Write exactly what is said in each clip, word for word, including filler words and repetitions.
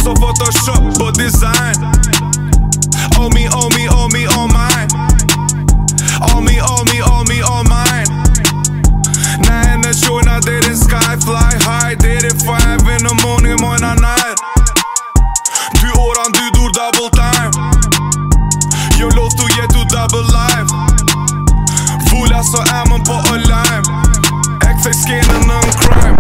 så Photoshop på design. All me, all me, all me, all mine. All me, all me, all me, all mine. När hennes kjorna, det är sky, fly high. Det är five in the morning, morning night. Du åran, du dor double time. Jag lov du ge du double life. Vula så är man på online. X-Face skinner någon crime.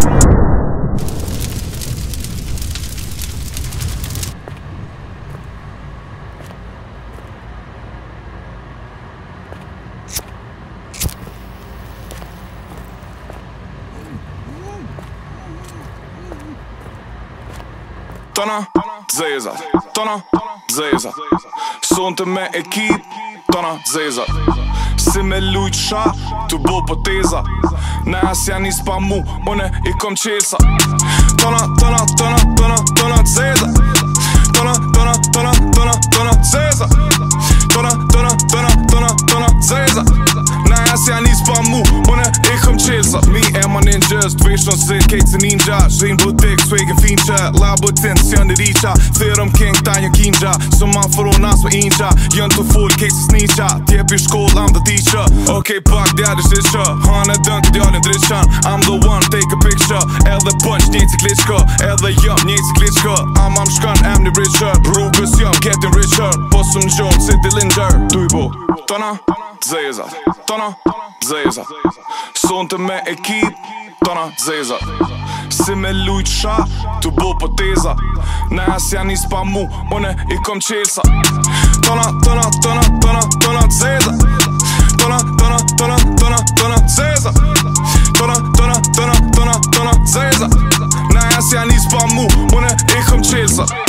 Tona, Zeza, Tona, Zeza. Så inte med ekip, Tona, Zeza. Si me lujt sha, tu bo poteza. Na as janë i spamu, une i kom qesa. Tona, tona, tona, tona, tona, Zeza. Tona, tona, tona, tona, tona, Zeza. Tona, tona, tona, tona, tona, Zeza. Na as janë i spamu, une i kom qesa. Mi e ma ninjas, dveshon se kejtë se ninja. Zhin butik, swegen finqa. Labotin, s'jën i riqa. Thirëm king, ta një kinja. Så man får hon as med inja. Jën të full, kejtë se snitja. Tjep i shkoll, I'm the teacher. Okay, pak, det er det shitja. Han er dønt, det er den dritjan. I'm the one, take a picture. Edhe punch, njëti glitchka. Edhe jëm, njëti glitchka. I'm am shkan, am një richer. Rrugës jëm, getting richer. Po sum gjonë, si ti linger. Dujbo, Tona, Zeza. Tona, Zeza. Sonte me ekip, Tona, Zeza. Si me lujt sha, tu bo poteza. Na as janë i spamu, une i kom qesa. Tona, tona, tona, tona, tona, Zeza. Tona, tona, tona, tona, tona, Zeza. Tona, tona, tona, tona, tona, Zeza. Na as janë i spamu, une i kom qesa.